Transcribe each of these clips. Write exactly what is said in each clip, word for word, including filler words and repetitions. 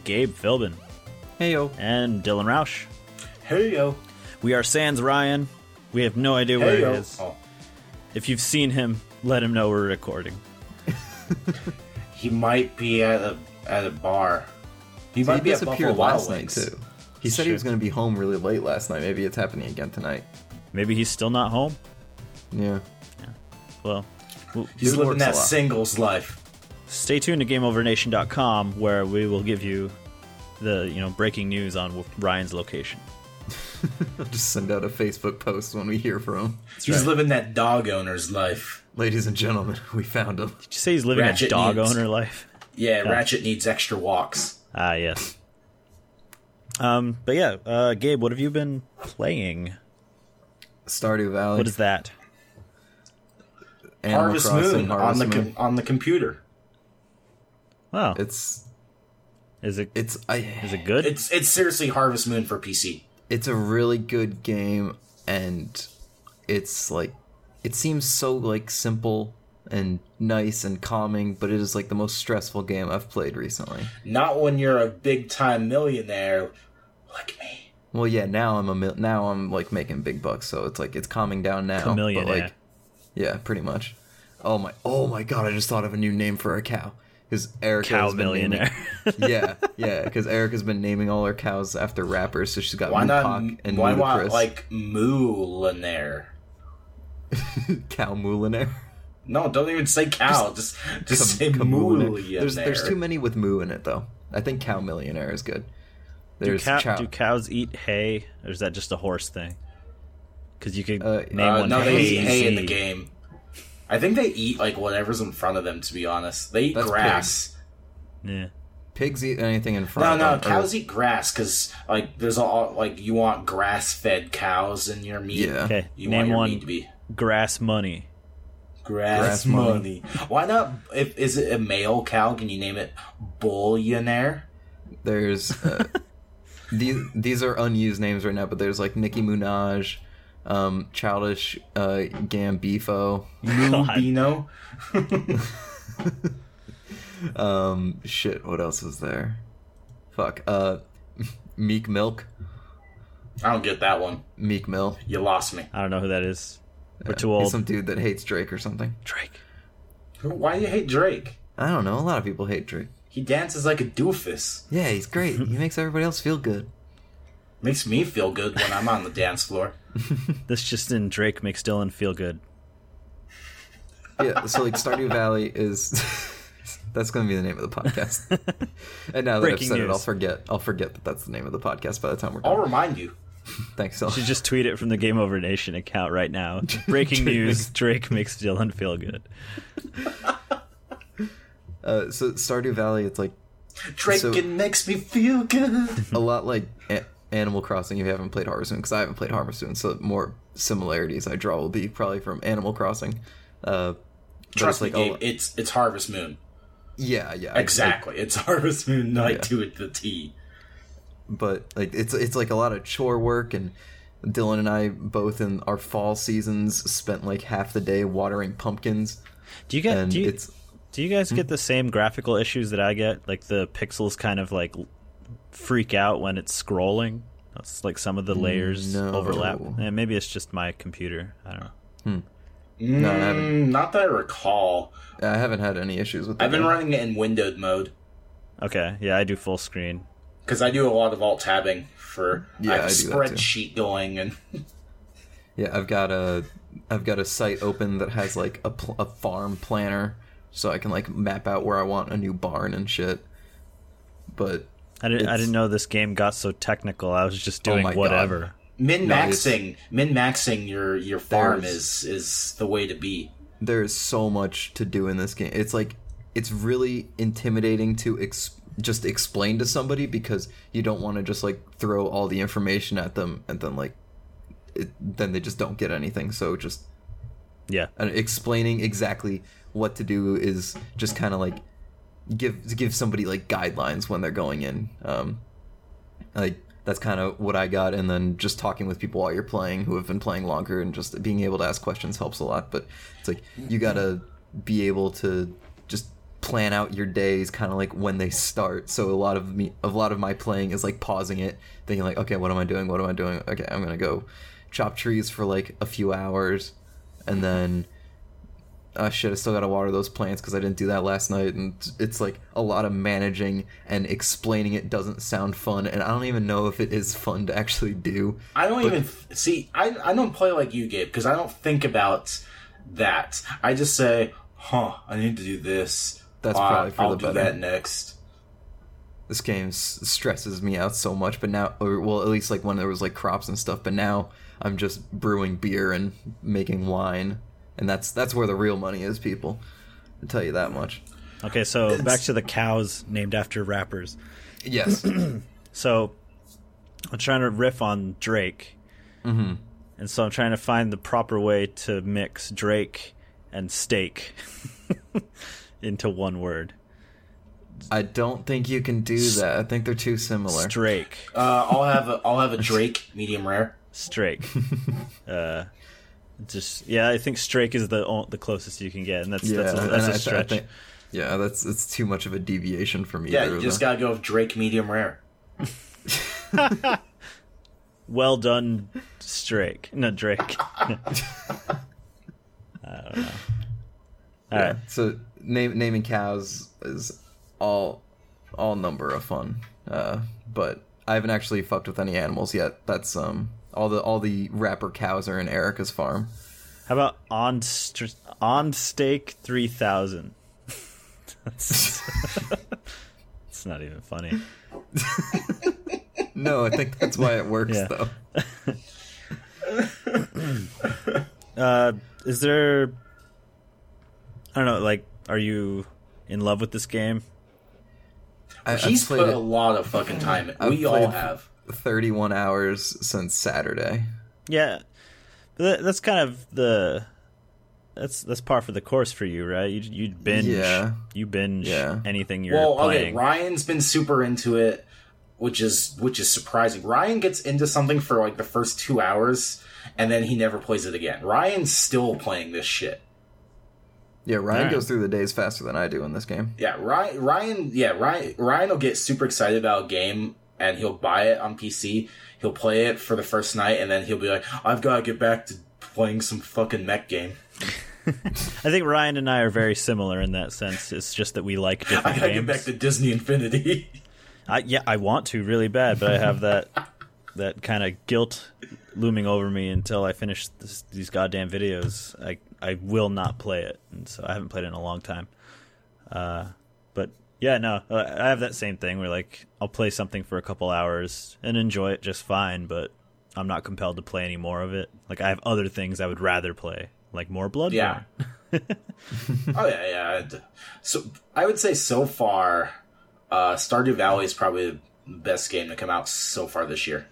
Gabe Philbin. Hey yo. And Dylan Roush. Hey yo. We are Sans Ryan. We have no idea where Hey he yo. is. Oh. If you've seen him, let him know we're recording. He might be at a at a bar. He So might he be at disappeared Buffalo Wild last night Wings. too. He said Sure. he was going to be home really late last night. Maybe it's happening again tonight. Maybe he's still not home. Yeah. Well, we'll He's Dude living works a that lot. singles life. stay tuned to Game Over Nation dot com, where we will give you the you know breaking news on Ryan's location. Just send out a Facebook post when we hear from him. He's right. living that dog owner's life. Ladies and gentlemen, we found him. Did you say he's living Ratchet a dog needs- owner life? Yeah, Ratchet needs extra walks. Ah, yes. Um, but yeah, uh, Gabe, what have you been playing? Stardew Valley. What is that? Animal Harvest Crossing, Moon Harvest on the Moon. com- on the computer. Oh, It's is it it's I is it good? It's it's seriously Harvest Moon for P C. it's a really good game, and it's like it seems so like simple and nice and calming, but it is like the most stressful game I've played recently. Not when you're a big time millionaire like me. Well, yeah, now I'm a mil- now I'm like making big bucks, so it's like it's calming down now. But Chamillionaire. like, yeah, pretty much. Oh my, oh my god! I just thought of a new name for our cow because Erica Cow has been millionaire. naming- yeah, yeah, because Erica's been naming all her cows after rappers, so she's got Why not? Moopok and Why Ludacris. not like Moolinaire? Cow Moulinaire. No, don't even say cow. Just just say Moolinaire. There's there's too many with moo in it though. I think Cow Millionaire is good. do, There's cow- chow. do cows eat hay, or is that just a horse thing? Because you could Uh, name Uh, one no, they eat hay in the Hazy. game. I think they eat like whatever's in front of them. To be honest, they eat That's grass. Yeah. Pigs eat anything in front No, of no, them. or- cows eat grass because like there's all like you want grass-fed cows in your meat. Yeah. Okay, You name want your one meat to be grass money. grass, Grass money. money. Why not? If is it a male cow? Can you name it Bullionaire? There's uh, these these are unused names right now, but there's like Nicki Minaj, um, Childish uh, Gambino, Moobino. um, shit. What else is there? Fuck. Uh, Meek Milk, I don't get that one. Meek Mill. You lost me. I don't know who that is. We're Yeah, too he's old. some dude that hates Drake or something. Drake. Why do you hate Drake? I don't know. A lot of people hate Drake. He dances like a doofus. Yeah, he's great. He makes everybody else feel good. Makes me feel good when I'm on the dance floor. This just in, Drake makes Dylan feel good. Yeah, so like Stardew Valley is that's going to be the name of the podcast. And now that Breaking I've said news. it, I'll forget. I'll forget that that's the name of the podcast by the time we're I'll done. remind you. Thanks, so You should just tweet it from the Game Over Nation account right now. Breaking news: Drake makes Dylan feel good. Uh, so Stardew Valley, it's like Drake So- it makes me feel good. a lot like a- Animal Crossing. If you haven't played Harvest Moon, because I haven't played Harvest Moon, so more similarities I draw will be probably from Animal Crossing. Uh, but Trust it's me, like Gabe, a- it's it's Harvest Moon. yeah, yeah, I- Exactly, it's Harvest Moon night Yeah. to it the T. but like it's it's like a lot of chore work, and Dylan and I both in our fall seasons spent like half the day watering pumpkins, Do you get? and Do you, it's do you guys get the same graphical issues that I get? Like the pixels kind of like freak out when it's scrolling. That's like some of the layers No. overlap. Eh, maybe it's just my computer. I don't know. No, I haven't. Mm, not that I recall. I haven't had any issues with. The I've been game. running it in windowed mode Okay, yeah, I do full screen. because I do a lot of alt tabbing for. Yeah, I have a I do that too. spreadsheet going, and Yeah, I've got a I've got a site open that has like a, pl- a farm planner, so I can like map out where I want a new barn and shit. But I didn't. I It's- didn't know this game got so technical. I was just Oh doing my God. whatever. min No, it's- maxing, min maxing your your farm There's- is is the way to be. there is so much to do in this game. It's like it's really intimidating to ex- just explain to somebody because you don't want to just like throw all the information at them and then like it, then they just don't get anything. So just Yeah. and explaining exactly what to do is just kind of like give give somebody like guidelines when they're going in. Um, like that's kind of what I got, and then just talking with people while you're playing who have been playing longer and just being able to ask questions helps a lot. But it's like you gotta be able to just plan out your days kind of like when they start. So a lot of me, a lot of my playing is like pausing it, thinking like, okay, what am I doing? What am I doing? Okay, I'm gonna go chop trees for like a few hours, and then. Uh, shit, I still gotta water those plants because I didn't do that last night, and it's like a lot of managing and explaining it doesn't sound fun, and I don't even know if it is fun to actually do. I don't but... even see. I I don't play like you, Gabe, because I don't think about that. I just say, "Huh, I need to do this." That's uh, probably for I'll the do better. that next. This game s- stresses me out so much, but now, or well, at least like when there was like crops and stuff. But now I'm just brewing beer and making wine. And that's that's where the real money is, people. I'll tell you that much. Okay, so back to the cows named after rappers. Yes. So I'm trying to riff on Drake. Mm-hmm. And so I'm trying to find the proper way to mix Drake and steak into one word. I don't think you can do that. I think they're too similar. Drake. Uh, I'll have a I'll have a Drake medium rare. Drake. uh Just yeah, I think Strake is the o- the closest you can get, and that's yeah, that's a, and that's I a th- I stretch. think- yeah, that's it's too much of a deviation from Yeah, either. you just though. gotta go with Drake medium rare. Well done, Strake. No, Drake. I don't know. All Yeah, right. So name, naming cows is all all number of fun, uh, but I haven't actually fucked with any animals yet. That's um all the all the rapper cows are in Erica's farm. How about on st- on steak three thousand? That's it's not even funny. No, I think that's why it works Yeah. though. Uh, is there? I don't know. Like, are you in love with this game? I, He's I've played put it a lot of fucking time in. I've We all played- have. thirty-one hours since Saturday. Yeah, but that, that's kind of the that's that's par for the course for you, right? You you binge, Yeah. you binge Yeah. anything you're Well, okay, playing. Ryan's been super into it, which is which is surprising. Ryan gets into something for like the first two hours, and then he never plays it again. Ryan's still playing this shit. Yeah, Ryan Alright. goes through the days faster than I do in this game. Yeah, Ryan. Ryan. Yeah, Ryan. Ryan will get super excited about a game, and he'll buy it on P C. He'll play it for the first night, and then he'll be like, "I've got to get back to playing some fucking mech game. I think Ryan and I are very similar in that sense. It's just that we like I different gotta games. get back to Disney Infinity." I, yeah, I want to really bad, but I have that that kind of guilt looming over me until I finish this, these goddamn videos. I I will not play it, and so I haven't played it in a long time. Uh, but yeah, no, I have that same thing where like I'll play something for a couple hours and enjoy it just fine, but I'm not compelled to play any more of it. Like I have other things I would rather play, like more Bloodborne. Yeah. Oh yeah, yeah. So I would say so far, uh, Stardew Valley is probably the best game to come out so far this year.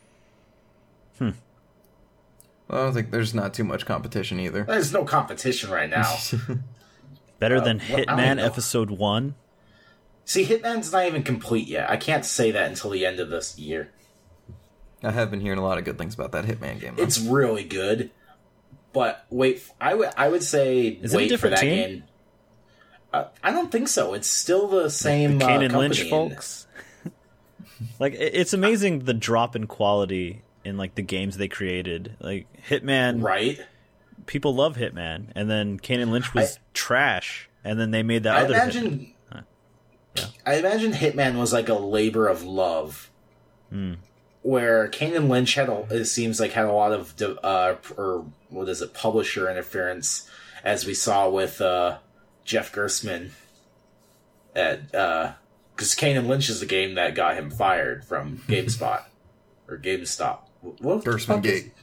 Well, I don't think there's not too much competition either. There's no competition right now. Better Uh, than what- I don't Hitman know. Episode One. See, Hitman's not even complete yet. I can't say that until the end of this year. I have been hearing a lot of good things about that Hitman game. Though. It's really good, but wait, I would I would say Is it a wait for different that team? game. Uh, I don't think so. It's still the same the uh, Kane and company Lynch and- folks. Like it- it's amazing the drop in quality in like the games they created. Like Hitman, right? people love Hitman, and then Kane and Lynch was I- trash, and then they made that I other. imagine. Hitman. Yeah. I imagine Hitman was like a labor of love, Hmm. where Kane and Lynch had. A, it seems like had a lot of de- uh, or what is it, publisher interference, as we saw with uh, Jeff Gersman. At because Kane and Lynch is the game that got him fired from GameSpot or GameStop. What the Gersman fuck is- Gate.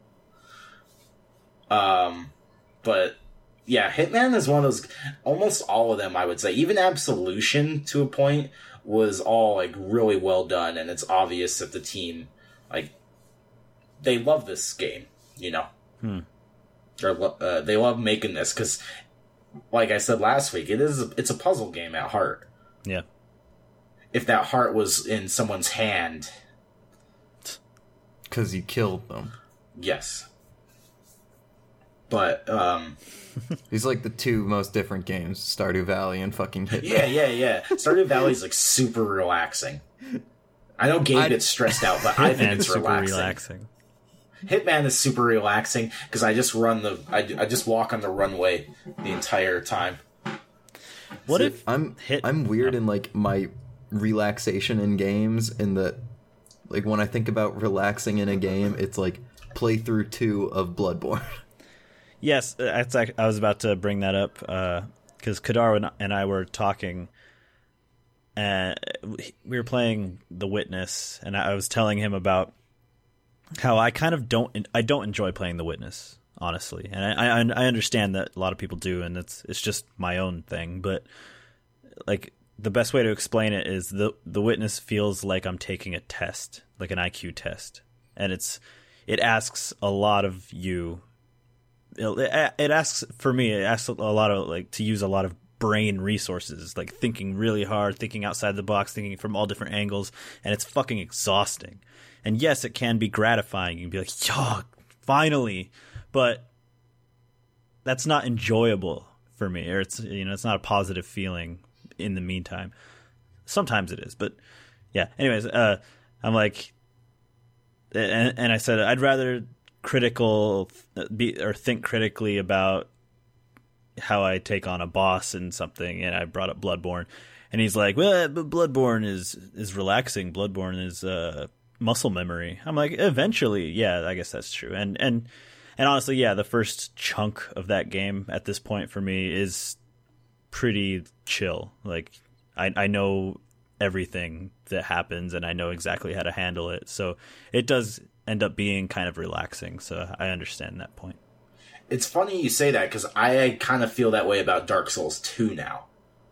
Um, but yeah, Hitman is one of those. Almost all of them, I would say, even Absolution to a point, was all like really well done, and it's obvious that the team, like, they love this game. You know, Hmm. They're lo- uh, they love making this because, like I said last week, it is a, it's a puzzle game at heart. Yeah. If that heart was in someone's hand, Because you killed them. yes. But um, These are like the two most different games: Stardew Valley and fucking Hitman. yeah, yeah, yeah. Stardew Valley is like super relaxing. I know Gabe I- gets stressed out, but I think And it's super relaxing. relaxing. Hitman is super relaxing because I just run the I, I just walk on the runway the entire time. What See, if I'm Hit- I'm weird in like my relaxation in games in that, like, when I think about relaxing in a game, it's like playthrough two of Bloodborne. Yes, that's ac- I was about to bring that up because Kadar and- and I were talking, and we were playing The Witness, and I was telling him about how I kind of don't I don't enjoy playing The Witness, honestly, and I I, I understand that a lot of people do, and it's it's just my own thing, but like the best way to explain it is the the Witness feels like I'm taking a test, like an I Q test, and it's it asks a lot of you. It, it asks for me. It asks a lot of like to use a lot of brain resources, like thinking really hard, thinking outside the box, thinking from all different angles, and it's fucking exhausting. And yes, it can be gratifying. You can be like, "Yo, finally," but that's not enjoyable for me, or it's you know, it's not a positive feeling. In the meantime, sometimes it is, but yeah. Anyways, uh, I'm like, and, and I said I'd rather critical be or think critically about how I take on a boss and something, and I brought up Bloodborne, and he's like, well, but Bloodborne is is relaxing. Bloodborne is uh, muscle memory. I'm like, eventually, yeah, I guess that's true. And and and honestly, yeah, the first chunk of that game at this point for me is pretty chill. Like I I know everything that happens, and I know exactly how to handle it. So it does end up being kind of relaxing. So I understand that point. It's funny you say that because I kind of feel that way about Dark Souls two now.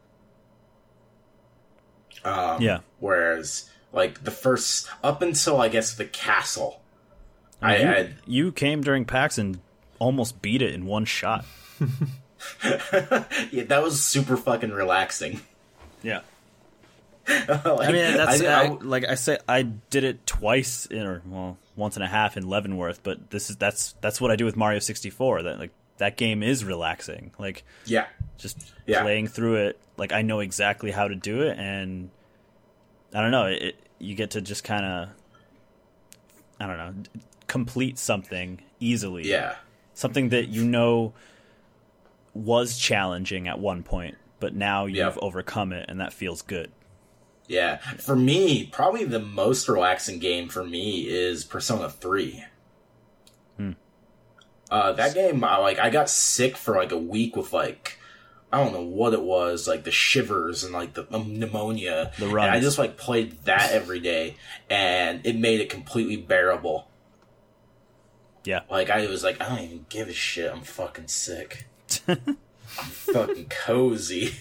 Um, Yeah. Whereas, like the first up until I guess the castle, I, you, I you came during PAX and almost beat it in one shot. yeah, that was super fucking relaxing. Yeah. Like, I mean, that's I- I, like I said, I did it twice in, or well, once and a half in Leavenworth. But this is that's that's what I do with Mario sixty-four. That like that game is relaxing. Like yeah, just Yeah. playing through it. Like I know exactly how to do it, and I don't know. It, you get to just kind of I don't know complete something easily. yeah. Something that you know was challenging at one point, but now you've Yep. overcome it, and that feels good. Yeah, for me, probably the most relaxing game for me is Persona three. Hmm. Uh, that game, I, like, I got sick for like a week with like, I don't know what it was, like the shivers and like the um, pneumonia. The and I runs. just like played that every day, and it made it completely bearable. Yeah. Like I was like, I don't even give a shit. I'm fucking sick. I'm fucking cozy.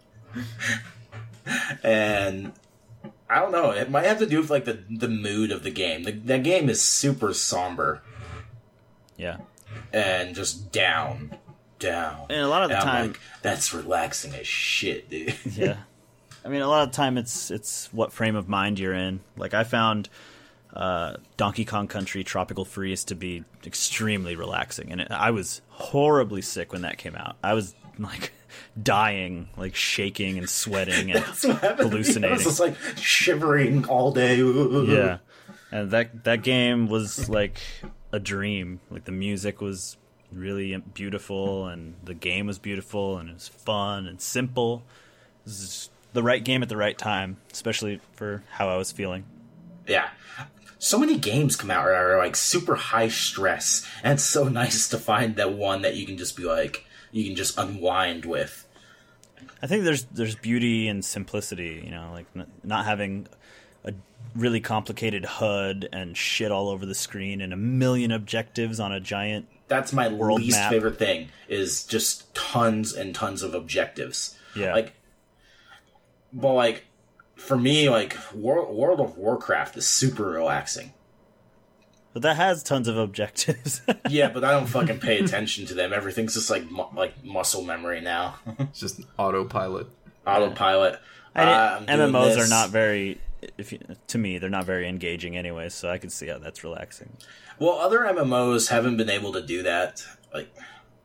And I don't know. It might have to do with like the the mood of the game. The, that game is super somber Yeah. and just down, down. And a lot of the And I'm time, like, that's relaxing as shit, dude. yeah. I mean, a lot of the time, it's it's what frame of mind you're in. Like I found uh, Donkey Kong Country Tropical Freeze to be extremely relaxing, and it, I was horribly sick when that came out. I was like dying, like shaking and sweating and That's what happened to me. I hallucinating. was just like shivering all day. Yeah, and that that game was like a dream. Like the music was really beautiful, and the game was beautiful, and it was fun and simple. It was just the right game at the right time, especially for how I was feeling. Yeah. So many games come out that are like super high stress, and it's so nice to find that one that you can just be like, you can just unwind with. I think there's there's beauty in simplicity, you know, like n- not having a really complicated H U D and shit all over the screen and a million objectives on a giant. That's my World least map. favorite thing, is just tons and tons of objectives. Yeah. Like, but like, for me, like, World, World of Warcraft is super relaxing. But that has tons of objectives. Yeah, but I don't fucking pay attention to them. Everything's just like mu- like muscle memory now. It's just autopilot. Autopilot. I Uh, I'm M doing M Os this. are not very, if you, to me, they're not very engaging anyway. So I could see how that's relaxing. Well, other M M Os haven't been able to do that. Like,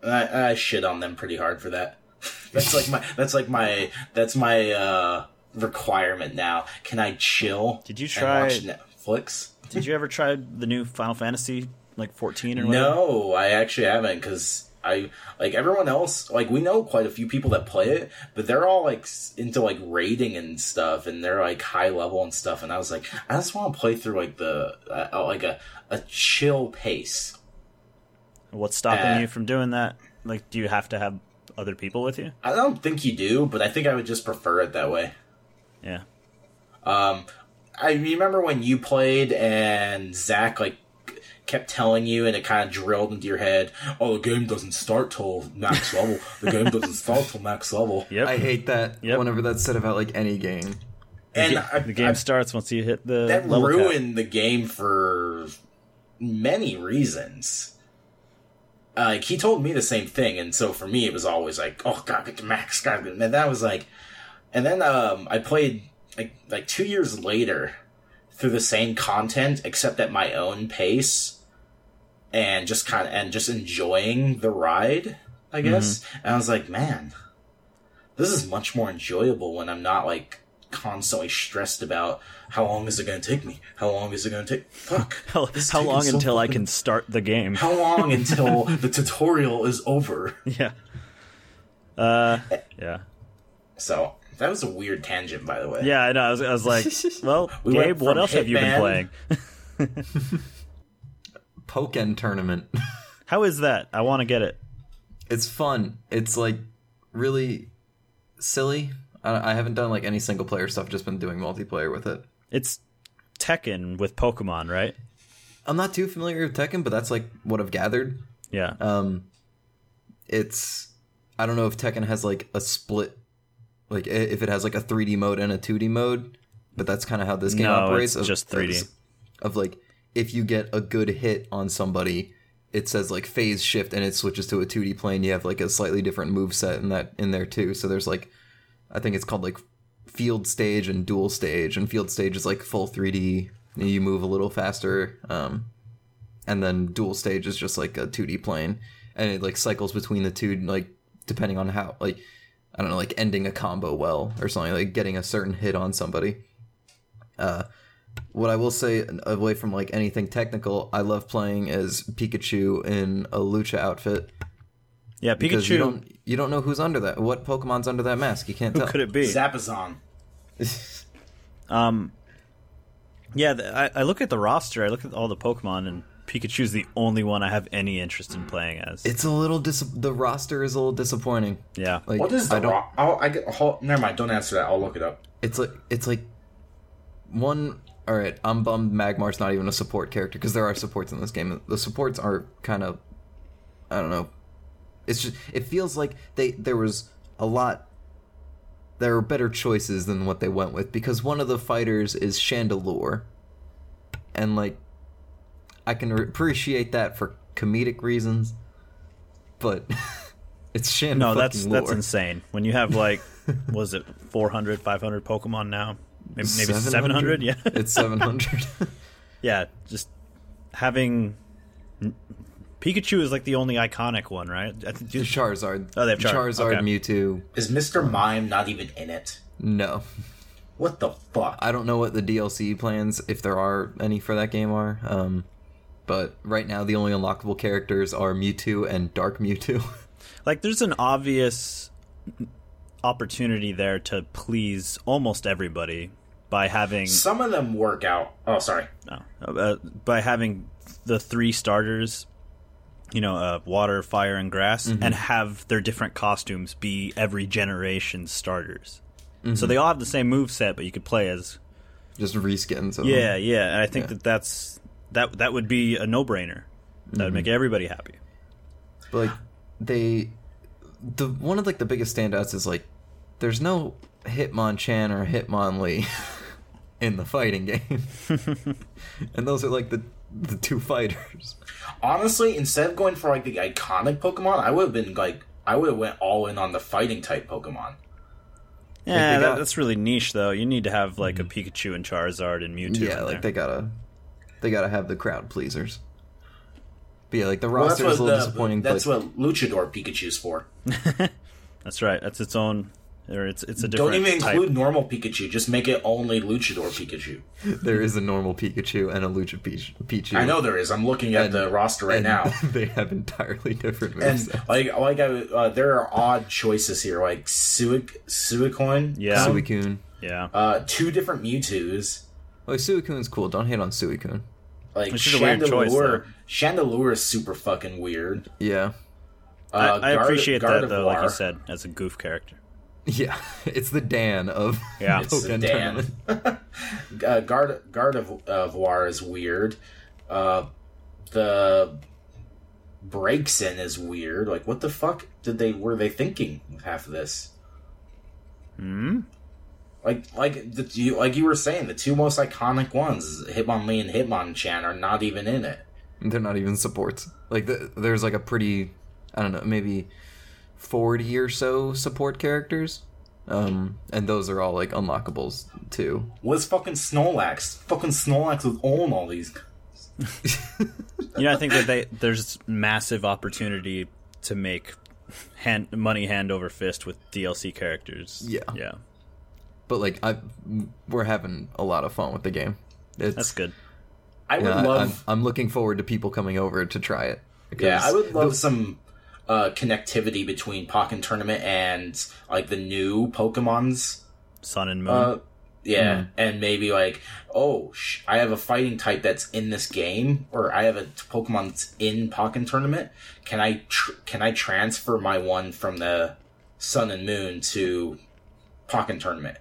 I, I shit on them pretty hard for that. That's like my that's like my that's my uh, requirement now. Can I chill? Did you try and watch Netflix? Did you ever try the new Final Fantasy like fourteen or whatever? No, I actually haven't because I like everyone else. Like we know quite a few people that play it, but they're all like into like raiding and stuff, and they're like high level and stuff. And I was like, I just want to play through like the uh, like a a chill pace. What's stopping Uh, you from doing that? Like, do you have to have other people with you? I don't think you do, but I think I would just prefer it that way. Yeah. Um, I remember when you played and Zach like kept telling you, and it kind of drilled into your head, "Oh, the game doesn't start till max level. The game doesn't start till max level." Yep. I hate that Yep. whenever that's said about like any game. And the, I, the game I, starts once you hit the that level cap. ruined the game for many reasons. Uh, like he told me the same thing, and so for me it was always like, "Oh, gotta get to max, gotta get." And that was like, and then um, I played like like two years later through the same content, except at my own pace, and just kind of and just enjoying the ride, I guess. Mm-hmm. And I was like, man, this is much more enjoyable when I'm not like constantly stressed about how long is it going to take me? How long is it going to take? Fuck. How, how long so until fucking... I can start the game? How long until the tutorial is over? Yeah. Uh, yeah. So that was a weird tangent, by the way. Yeah, I know. I was, I was like, well, we Gabe, what else Hitman. Have you been playing? Pokken Tournament. How is that? I want to get it. It's fun. It's like really silly. I, I haven't done like any single player stuff. Just been doing multiplayer with it. It's Tekken with Pokemon, right? I'm not too familiar with Tekken, but that's like what I've gathered. Yeah. Um, it's I don't know if Tekken has like a split, like if it has like a three D mode and a two D mode, but that's kind of how this game no, operates. It's of, just three D. Of like if you get a good hit on somebody, it says like phase shift and it switches to a two D plane. You have like a slightly different moveset in that in there too. So there's like, I think it's called like field stage and dual stage, and field stage is like full three D. You move a little faster, um, and then dual stage is just like a two D plane, and it like cycles between the two, like depending on how, like I don't know, like ending a combo well or something, like getting a certain hit on somebody. Uh, what I will say, away from like anything technical, I love playing as Pikachu in a Lucha outfit. Yeah, Pikachu. Because you don't you don't know who's under that. What Pokemon's under that mask? You can't Who tell. could it be? Zapazon. um. Yeah, I, I look at the roster. I look at all the Pokemon, and Pikachu's the only one I have any interest in playing as. It's a little dis- the roster is a little disappointing. Yeah. Like, what is the I don't, ro- I'll, I get, I'll, never mind. Don't answer that. I'll look it up. It's like it's like one. All right, I'm bummed Magmar's not even a support character because there are supports in this game. The supports are kind of, I don't know. It's just it feels like they there was a lot. There are better choices than what they went with, because one of the fighters is Chandelure, and like I can re- appreciate that for comedic reasons, but it's Chandelure. No, that's that's insane. When you have like, was it four hundred, five hundred Pokemon now? Maybe, maybe seven hundred? Yeah. It's seven hundred. Yeah, just having Pikachu is like the only iconic one, right? I think just... Charizard. Oh, they have Char- Charizard, okay. Mewtwo. Is Mister Mime not even in it? No. What the fuck? I don't know what the D L C plans, if there are any for that game, are. Um, but right now, the only unlockable characters are Mewtwo and Dark Mewtwo. Like, there's an obvious opportunity there to please almost everybody by having some of them work out. Oh, sorry. No, uh, by having the three starters. You know, uh, water, fire, and grass, mm-hmm. and have their different costumes be every generation's starters. Mm-hmm. So they all have the same moveset, but you could play as just reskins. Of yeah, them. yeah. And I think yeah. that that's that that would be a no-brainer. That mm-hmm. would make everybody happy. But like they, the one of like the biggest standouts is like there's no Hitmonchan or Hitmonlee in the fighting game, and those are like the the two fighters. Honestly, instead of going for like the iconic Pokemon, I would have been like, I would have went all in on the fighting type Pokemon. Yeah, like got, that, that's really niche though. You need to have like a Pikachu and Charizard and Mewtwo. Yeah, in like there. they gotta, they gotta have the crowd pleasers. But yeah, like the Well, that's roster is a what little the, disappointing. that's but what Luchador Pikachu's for. That's right. That's its own. Or it's it's a Don't different. even type. include normal Pikachu. Just make it only Luchador Pikachu. there is a normal Pikachu and a Lucha Peach- Pichu. I know there is. I'm looking at And- the roster right and now. they have entirely different And moves. like, like I, uh, there are odd choices here, like Suic, Suicune, Yeah. Suicune. Yeah. uh, two different Mewtwo's, Like Suicune's cool. Don't hate on Suicune. like Which is a weird choice, Chandelure. Chandelure is super fucking weird. Yeah. Uh, I, I Gard- appreciate that though, like you Gardevoir. said, as a goof character. Yeah. It's the Dan of Yeah. It's the Pokken Dan. Tournament. uh, Gard Gardevoir is weird. Uh, the Braixen is weird. Like, what the fuck did they were they thinking with half of this? Hmm. Like, like the you like you were saying, the two most iconic ones, Hitmonlee and Hitmonchan, are not even in it. They're not even supports. Like the, there's like a pretty, I don't know, maybe forty or so support characters, um, and those are all like unlockables too. What's fucking Snorlax? Fucking Snorlax would own all these. You know, I think that they there's massive opportunity to make hand money hand over fist with D L C characters. Yeah. Yeah. But like I, we're having a lot of fun with the game. It's, That's good. I would Yeah, I- love. I'm, I'm looking forward to people coming over to try it. Yeah, I would love the- some uh, connectivity between Pokken Tournament and like the new Pokemons. Sun and Moon. Uh, yeah, Mm. and maybe like, oh, sh- I have a fighting type that's in this game, or I have a t- Pokemon that's in Pokken Tournament. Can I tr- can I transfer my one from the Sun and Moon to Pokken Tournament?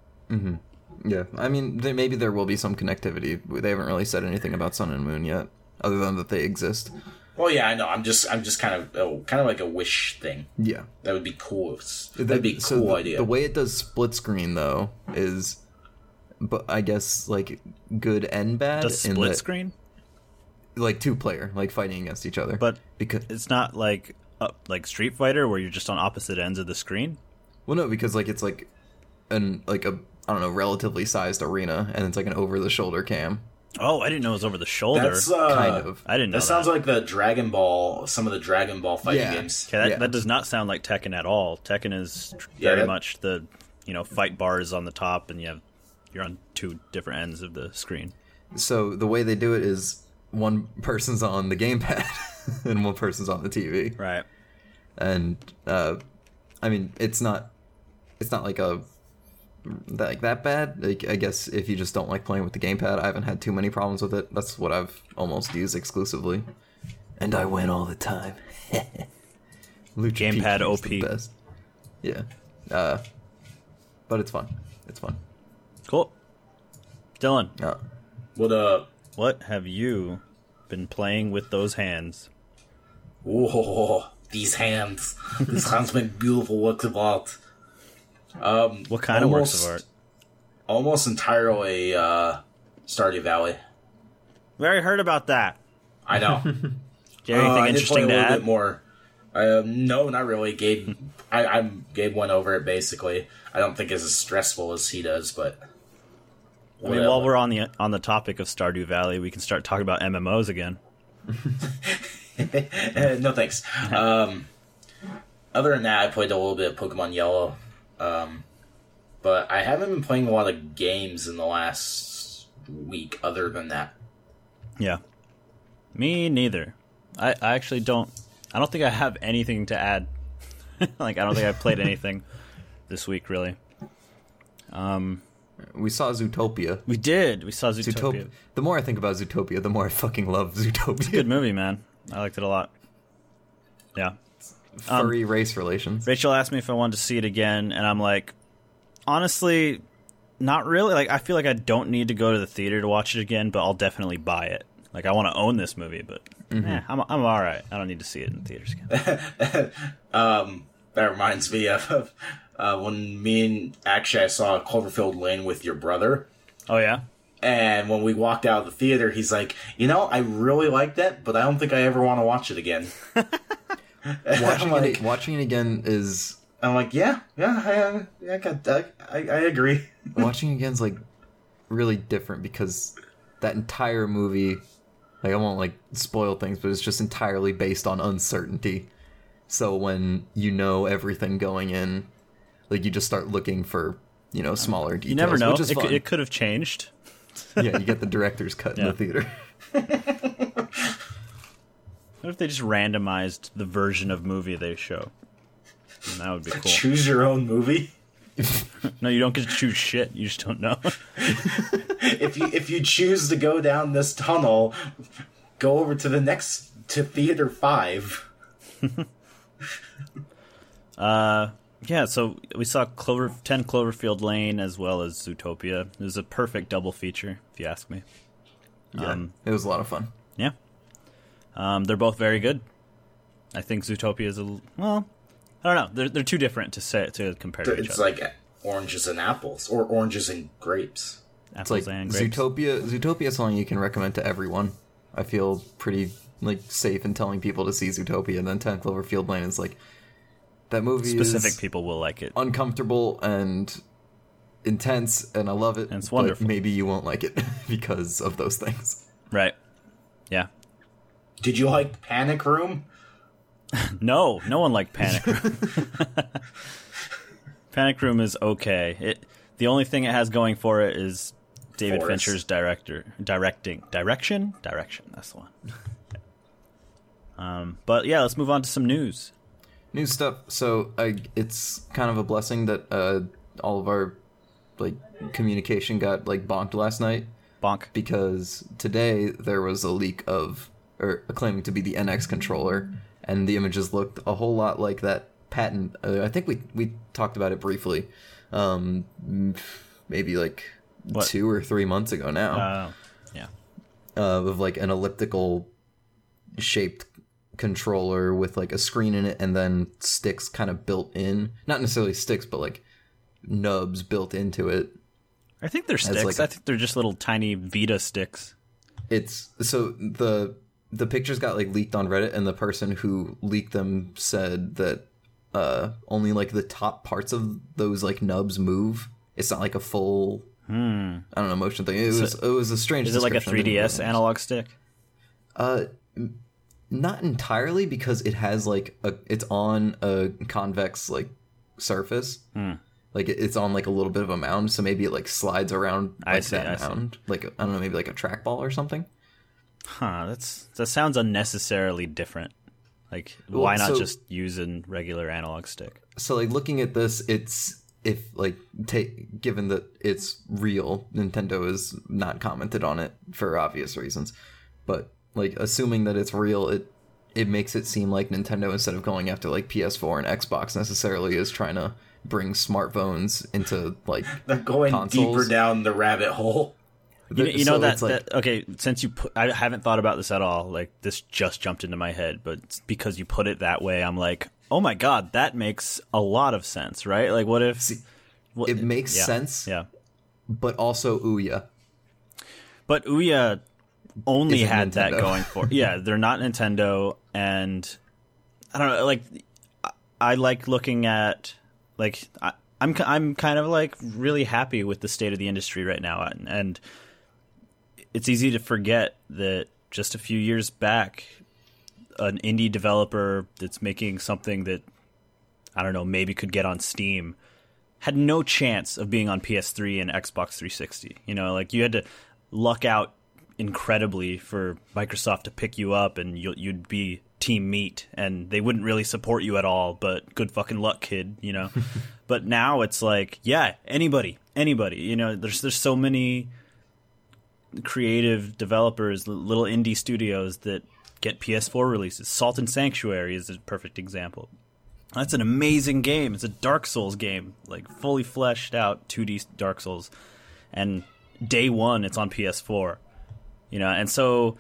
Yeah, I mean, there, maybe there will be some connectivity. They haven't really said anything about Sun and Moon yet, other than that they exist. Well, yeah, I know. I'm just I'm just kind of oh, kind of like a wish thing. Yeah, That would be cool. It's- The- That'd be a so cool the, idea. The way it does split screen though is, but I guess like good and bad. Does in split that- screen, like two player, like fighting against each other. but because it's not like uh, like Street Fighter where you're just on opposite ends of the screen. well, no, because like it's like an like a I don't know relatively sized arena, and it's like an over the shoulder cam, Oh, I didn't know it was over the shoulder. That's uh, kind of. I didn't know That sounds that. like the Dragon Ball, some of the Dragon Ball fighting Yeah. games. Okay, that, Yeah. that does not sound like Tekken at all. Tekken is tr- Yeah, very that- much the you know fight bars on the top, and you have you're on two different ends of the screen. So the way they do it is one person's on the gamepad and one person's on the T V. Right. And uh, I mean, it's not, it's not like a that, like that bad. Like I guess if you just don't like playing with the gamepad, I haven't had too many problems with it. That's what I've almost used exclusively, and I win all the time. Lucha Gamepad Pikachu's O the P. best. Yeah, uh, but it's fun. It's fun. Cool. Dylan, Uh, What uh what have you been playing with those hands? whoa, these hands. These hands make beautiful works of art. Um What kind almost, of works of art? Almost entirely uh Stardew Valley. We already heard about that. I know. Do you have anything Uh, I did interesting play a to little add? bit more. Um, no, not really. Gabe, I, I'm Gabe went over it basically. I don't think it's as stressful as he does, but I mean, while we're on the on the topic of Stardew Valley, we can start talking about M M Os again. no thanks. Um, other than that, I played a little bit of Pokemon Yellow, um, but I haven't been playing a lot of games in the last week. Other than that, Yeah. Me neither. I, I actually don't. I don't think I have anything to add. Like, I don't think I've played anything this week, really. Um, we saw Zootopia. we did. We saw Zootopia. Zootopia. The more I think about Zootopia, the more I fucking love Zootopia. Good movie, man. I liked it a lot. Yeah. Furry race relations. Rachel asked me if I wanted to see it again, and I'm like, honestly, not really. Like, I feel like I don't need to go to the theater to watch it again, but I'll definitely buy it. Like, I want to own this movie, but eh, I'm I'm all right. I don't need to see it in the theaters again. um, that reminds me of uh, when me and actually I saw Cloverfield Lane with your brother. Oh yeah. And when we walked out of the theater, he's like, you know, I really liked that, but I don't think I ever want to watch it again. Watching, I'm it, like, watching it again is I'm like, yeah, yeah, I, I, got, I, I, I agree. watching it again is like really different because that entire movie, Like, I won't, like, spoil things, but it's just entirely based on uncertainty. So when you know everything going in, like, you just start looking for, you know, smaller details. You never know. Which is It, fun. could, it could have changed. Yeah, you get the director's cut in Yeah. the theater. What if they just randomized the version of movie they show? And that would be cool. Choose your own movie. No, you don't get to choose shit. You just don't know. If you if you choose to go down this tunnel, go over to the next to theater five. uh, yeah. So we saw Clover ten Cloverfield Lane as well as Zootopia. It was a perfect double feature, if you ask me. Yeah, Um, it was a lot of fun. Yeah. Um, they're both very good. I think Zootopia is a l- well. I don't know. They're they're too different to say to compare to each It's other. like oranges and apples, or oranges and grapes. It's Apples like and grapes. Zootopia. Zootopia is something you can recommend to everyone. I feel pretty like safe in telling people to see Zootopia. And then ten Cloverfield Lane is like that movie. Specific is people will like it. uncomfortable and intense, and I love it. And it's but wonderful. maybe you won't like it because of those things. Right. Yeah. Did you like Panic Room? No, no one liked Panic Room. Panic Room is okay. It the only thing it has going for it is David Force. Fincher's director directing direction direction. That's the one. um, but yeah, let's move on to some news. New stuff. So I, it's kind of a blessing that uh, all of our like communication got like bonked last night. Bonk. Because today there was a leak of, or claiming to be the N X controller, and the images looked a whole lot like that patent. Uh, I think we we talked about it briefly, um, maybe like What? two or three months ago now, Uh, yeah. uh, of like an elliptical shaped controller with like a screen in it, and then sticks kind of built in, not necessarily sticks, but like nubs built into it. I think they're sticks. like a- I think they're just little tiny Vita sticks. It's so the the pictures got like leaked on Reddit, and the person who leaked them said that uh only like the top parts of those like nubs move. It's not like a full Hmm. I don't know motion thing. It was it was a strange. Is it like a description. I three didn't D S really analog stick? Uh, m- not entirely, because it has like a it's on a convex like surface. Hmm. Like it- it's on like a little bit of a mound, so maybe it like slides around like I see, that I see. mound. Like I don't know, maybe like a trackball or something. Huh. That's that sounds unnecessarily different. Like, Well, why not so- just use a regular analog stick? So like looking at this, it's if like take given that it's real, Nintendo has not commented on it for obvious reasons, but like assuming that it's real, it it makes it seem like Nintendo, instead of going after like P S four and Xbox necessarily, is trying to bring smartphones into like They're going consoles. deeper down the rabbit hole. You, know- you know So that, it's like- that okay, since you put, I haven't thought about this at all. Like, this just jumped into my head, but it's because you put it that way, I'm like, oh my god, that makes a lot of sense, right? Like, what if See, what- it makes yeah, sense, Yeah, but also Ouya. but Ouya only Isn't had that Nintendo. going for. Yeah, they're not Nintendo, and I don't know. Like, I, I like looking at like I, I'm ki- I'm kind of like really happy with the state of the industry right now, and, and it's easy to forget that just a few years back, an indie developer that's making something that I don't know maybe could get on Steam had no chance of being on P S three and Xbox three sixty. You know, like you had to luck out incredibly for Microsoft to pick you up, and you'd, you'd be team meat, and they wouldn't really support you at all. But good fucking luck, kid. You know. But now it's like, yeah, anybody, anybody. You know, there's there's so many creative developers, little indie studios that get P S four releases. Salt and Sanctuary is a perfect example. That's an amazing game. It's a Dark Souls game, like fully fleshed out two D Dark Souls. And day one, it's on P S four. You know, and so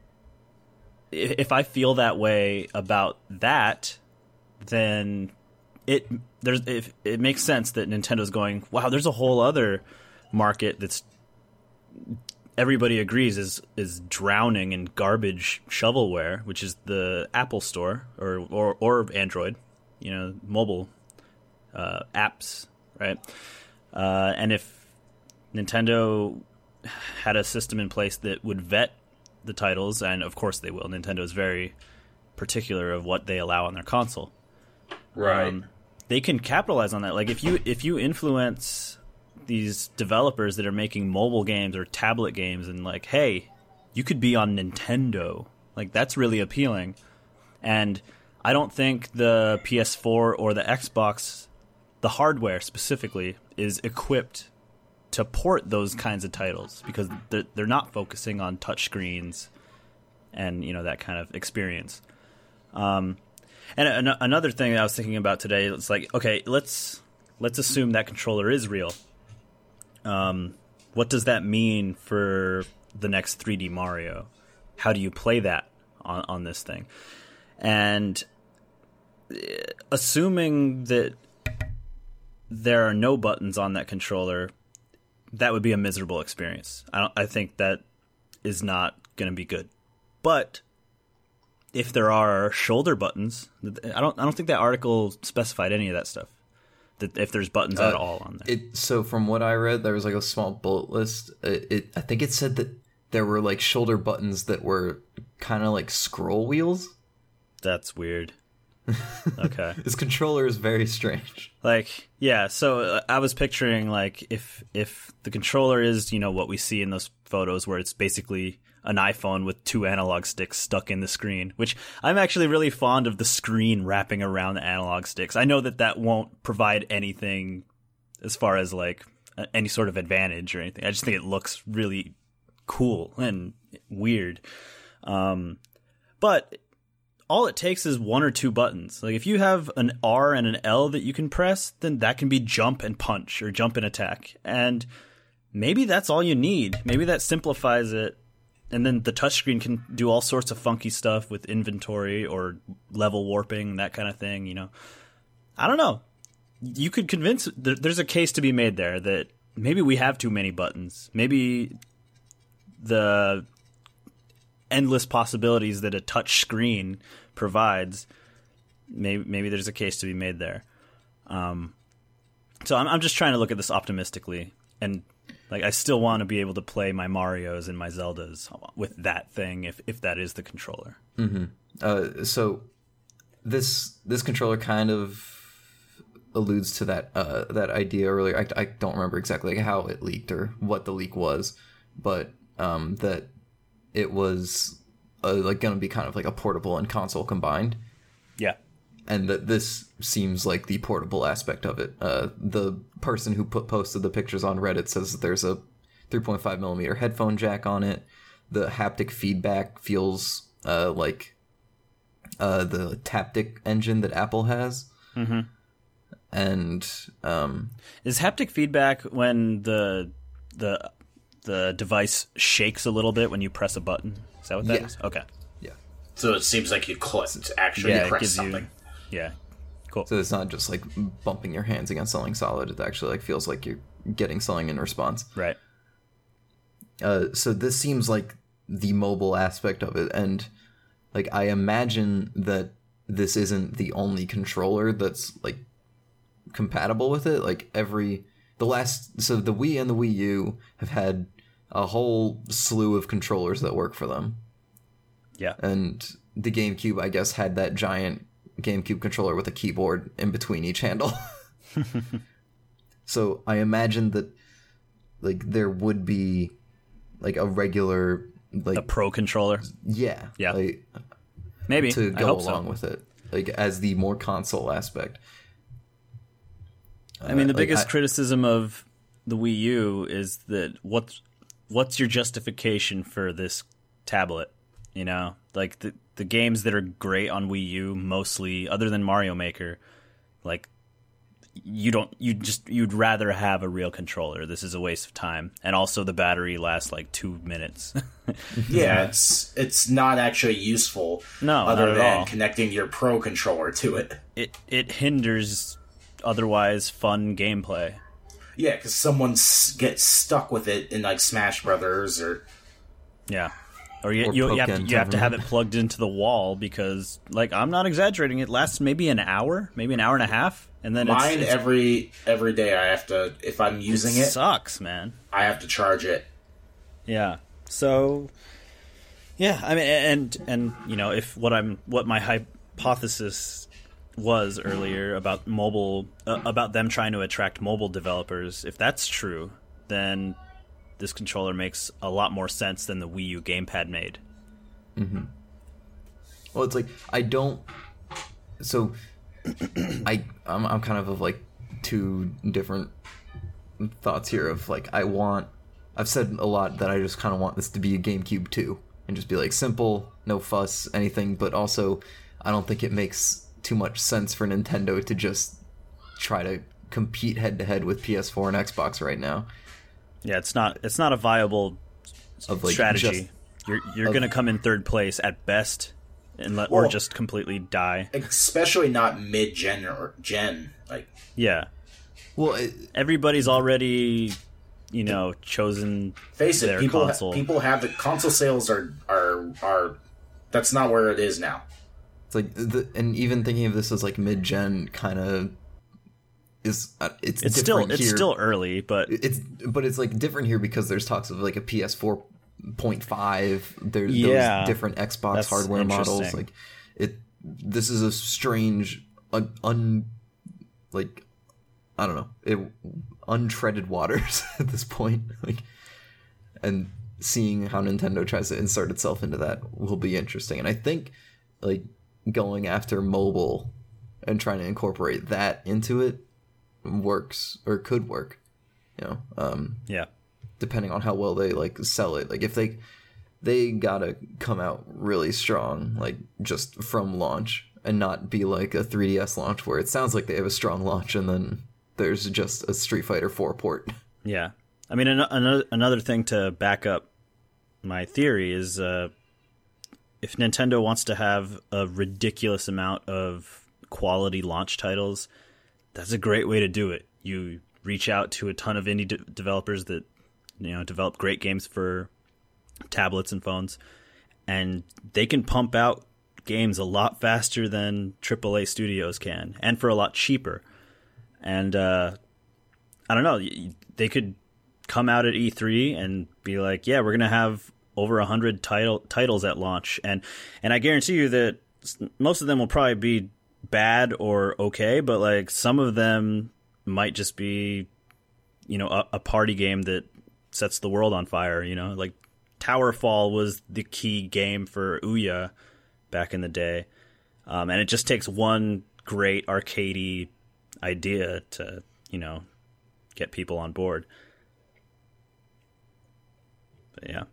i- if I feel that way about that, then it there's it, it makes sense that Nintendo's going, wow, there's a whole other market that's everybody agrees is is drowning in garbage shovelware, which is the Apple Store or or, or Android, you know, mobile uh, apps, right? Uh, and if Nintendo had a system in place that would vet the titles, and of course they will. Nintendo is very particular of what they allow on their console. Right. Um, they can capitalize on that. Like if you if you influence these developers that are making mobile games or tablet games, and like, hey, you could be on Nintendo. Like that's really appealing. And I don't think the P S four or the Xbox, the hardware specifically, is equipped to port those kinds of titles because they're, they're not focusing on touchscreens and, you know, that kind of experience. Um, and an- another thing that I was thinking about today, it's like, okay, let's let's assume that controller is real. Um, what does that mean for the next three D Mario? How do you play that on, on this thing? And assuming that there are no buttons on that controller, that would be a miserable experience. I don't, I think that is not going to be good. But if there are shoulder buttons, I don't I don't think that article specified any of that stuff. That if there's buttons Uh, at all on there. It so from what I read, there was like a small bullet list. It, it I think it said that there were like shoulder buttons that were kind of like scroll wheels. That's weird. Okay. This controller is very strange. Like, yeah, so uh, I was picturing, like, if if the controller is, you know, what we see in those photos where it's basically an iPhone with two analog sticks stuck in the screen, which I'm actually really fond of the screen wrapping around the analog sticks. I know that that won't provide anything as far as, like, a- any sort of advantage or anything. I just think it looks really cool and weird. Um, but all it takes is one or two buttons. Like if you have an R and an L that you can press, then that can be jump and punch or jump and attack. And maybe that's all you need. Maybe that simplifies it. And then the touchscreen can do all sorts of funky stuff with inventory or level warping, that kind of thing, you know. I don't know. You could convince there's a case to be made there that maybe we have too many buttons. Maybe the endless possibilities that a touch screen provides, maybe maybe there's a case to be made there. Um, so I'm I'm just trying to look at this optimistically, and like I still want to be able to play my Marios and my Zeldas with that thing if if that is the controller. Mm-hmm. Uh, so this this controller kind of alludes to that uh, that idea earlier. I, I don't remember exactly like how it leaked or what the leak was, but um, that it was uh, like going to be kind of like a portable and console combined. Yeah. And that this seems like the portable aspect of it. Uh, the person who put posted the pictures on Reddit says that there's a three point five millimeter headphone jack on it. The haptic feedback feels uh, like uh, the Taptic engine that Apple has. Mm-hmm. And um, is haptic feedback when the the the device shakes a little bit when you press a button? Is that what that Yeah. is? Okay. yeah, So it seems like you clicked actually Yeah, it press gives you- something. Yeah. Cool. so it's not just like bumping your hands against something solid. It actually like feels like you're getting something in response. Right. Uh, so this seems like the mobile aspect of it, and like I imagine that this isn't the only controller that's like compatible with it. Like every the last, so the Wii and the Wii U have had a whole slew of controllers that work for them, Yeah. and the GameCube, I guess, had that giant GameCube controller with a keyboard in between each handle. So I imagine that like there would be like a regular like The Pro controller. yeah Yeah. like, Maybe. to I go hope along so. with it, like as the more console aspect. I mean, the Uh, like, biggest I- criticism of the Wii U is that what's what's your justification for this tablet? You know, like the the games that are great on Wii U, mostly other than Mario Maker, like you don't you just you'd rather have a real controller. This is a waste of time, and also the battery lasts like two minutes. Yeah, it's it's not actually useful. No, other not at than all. connecting your Pro controller to it. it it hinders otherwise fun gameplay. Yeah, because someone s- gets stuck with it in like Smash Brothers or Yeah. Or you, Or you, you have to Pokken you have to have it Tournament. plugged into the wall because, like, I'm not exaggerating. It lasts maybe an hour, maybe an hour and a half, and then it's, mine. it's, every every day I have to, if I'm using it, sucks, man. I have to charge it. Yeah. So, Yeah, I mean, and and you know, if what I'm what my hypothesis was earlier about mobile, uh, about them trying to attract mobile developers, if that's true, then this controller makes a lot more sense than the Wii U gamepad made. Mm-hmm. Well, it's like I don't. So, I I'm I'm kind of of like two different thoughts here. Of like I want. I've said a lot that I just kind of want this to be a GameCube two and just be like simple, no fuss, anything. But also, I don't think it makes too much sense for Nintendo to just try to compete head to head with P S four and Xbox right now. Yeah, it's not it's not a viable Of like strategy. just- you're you're of- going to come in third place at best, and let, Well- or just completely die. Especially not mid-gen or gen. Like, Yeah, Well, it, everybody's already, you know, chosen face it, their people console. people have the console sales are are are. That's not where it is now. it's like the, and even thinking of this as like mid-gen kind of is uh, it's it's still different it's here. still early, but It's but it's like different here because there's talks of like a P S four point five. There's Yeah. those different Xbox That's hardware models. interesting. Like it, this is a strange, un, un like I don't know, it untreaded waters at this point. Like, and seeing how Nintendo tries to insert itself into that will be interesting. And I think like going after mobile and trying to incorporate that into it works or could work. You know, um, yeah, depending on how well they like sell it. Like if they they gotta come out really strong, like just from launch, and not be like a three D S launch where it sounds like they have a strong launch and then there's just a Street Fighter four port. yeah. I mean, an- another another thing to back up my theory is uh, if Nintendo wants to have a ridiculous amount of quality launch titles, that's a great way to do it. You reach out to a ton of indie de- developers that, you know, develop great games for tablets and phones, and they can pump out games a lot faster than triple A studios can, and for a lot cheaper. And uh, I don't know, y- they could come out at E three and be like, yeah, we're gonna have over a hundred title titles at launch, and and I guarantee you that s- most of them will probably be bad or okay, but like some of them might just be, you know, a, a party game that sets the world on fire. You know, like Towerfall was the key game for Ouya back in the day, um, and it just takes one great arcadey idea to, you know, get people on board. But yeah.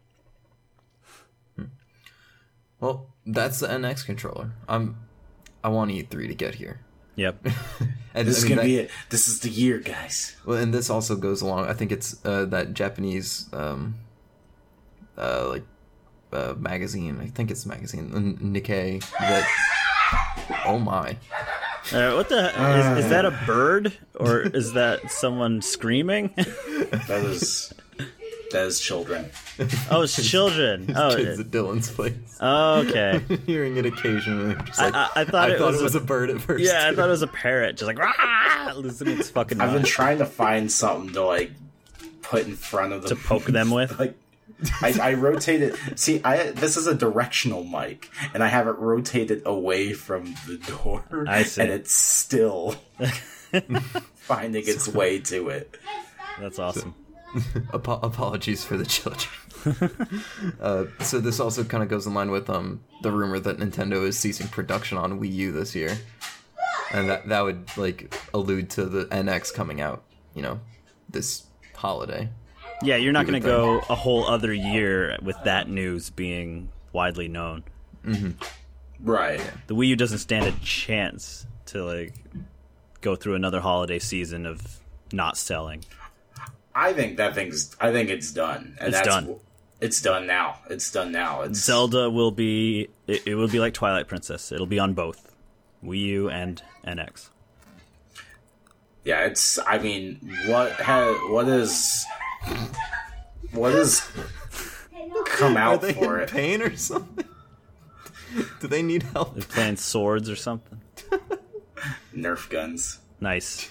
Well, that's the N X controller. I'm I want E three to get here. Yep. And This I is mean, gonna that- be it. This is the year, guys. Well, and this also goes along. I think it's uh, that Japanese, um, uh, like, uh, magazine. I think it's magazine N- Nikkei. That. Oh my! Uh, what the? Is, is that a bird or is that someone screaming? That is that is children. Oh, it's children. Oh, Kids it- at Dylan's place. oh, okay. Hearing it occasionally. Just I- like, I- I thought it was a bird at first. Yeah, I too. thought it was a parrot, just like rah, losing its fucking I've been mind. trying to find something to like put in front of them To poke them with? Like, I, I rotated. See, I this is a directional mic, and I have it rotated away from the door. I see. And it's still finding its way to it. That's awesome. Apo- apologies for the children. uh, so this also kind of goes in line with um the rumor that Nintendo is ceasing production on Wii U this year, and that that would like allude to the N X coming out, you know, this holiday. Yeah, you're not You going to would go a whole other year with that news being widely known. Right. The Wii U doesn't stand a chance to like go through another holiday season of not selling. I think that thing's. I think it's done. And It's that's, done. It's done now. It's done now. It's Zelda will be it, it will be like Twilight Princess. It'll be on both Wii U and N X. Yeah, it's. I mean, what has what is what is come Are out they for in it? pain or something? Do they need help? They're playing swords or something. Nerf guns. Nice.